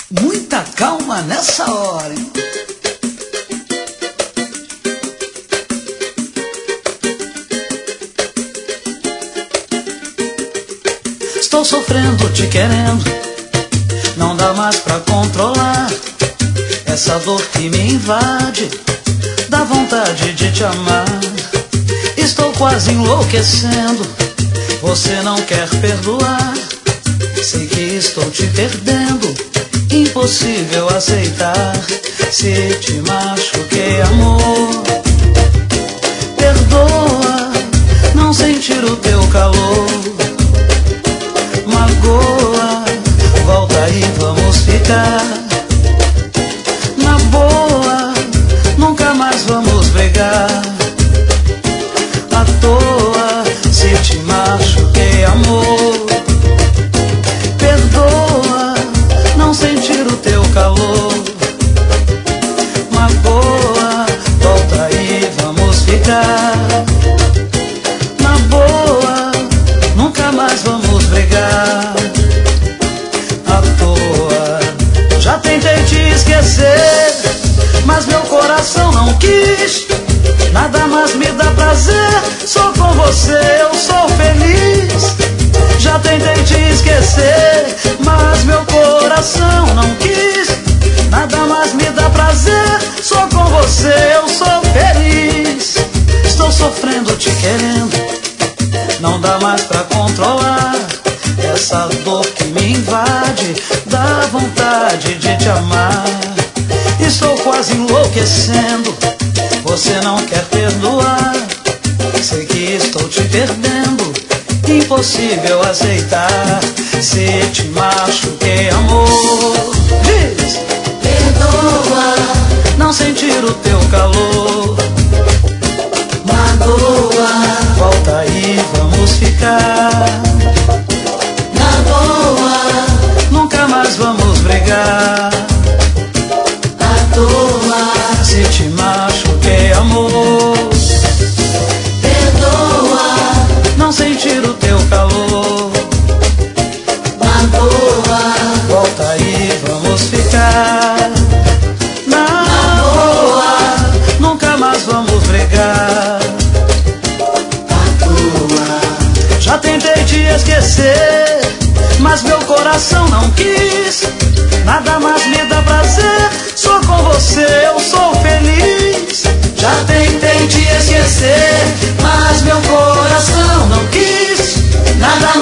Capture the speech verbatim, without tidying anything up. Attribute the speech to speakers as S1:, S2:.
S1: Muita calma nessa hora, hein? Estou sofrendo, te querendo, não dá mais pra controlar essa dor que me invade, dá vontade de te amar. Estou quase enlouquecendo, você não quer perdoar. Sei que estou te perdendo, impossível aceitar. Se te machuquei, amor, perdoa, não sentir o teu calor. Magoa, volta e vamos ficar na boa, nunca mais vamos brigar. À toa, se te machuquei, amor, perdoa, não sentir o teu calor. Magoa, volta e vamos ficar na boa, nunca mais vamos brigar. À toa, já tentei te esquecer, mas meu coração não quis. Nada mais me dá prazer, só com você eu sou feliz. Já tentei te esquecer, mas meu coração não quis. Nada mais me dá prazer, só com você eu sou feliz. Estou sofrendo, te querendo, não dá mais pra controlar essa dor que me invade, dá vontade de te amar. Estou quase enlouquecendo, você não quer perdoar. Sei que estou te perdendo, impossível aceitar. Se te machuquei, amor, diz, perdoa, não sentir o teu calor. Magoa, volta e vamos ficar na boa, nunca mais vamos brigar. À toa, se te machuquei, amor, perdoa, não sentir o teu calor. Magoa, volta e vamos ficar na boa, nunca mais vamos brigar. À toa, já tentei te esquecer, mas meu coração não quis. Nada mais me dá prazer, só com você eu sou feliz. Já tentei te esquecer, mas meu coração não quis. Nada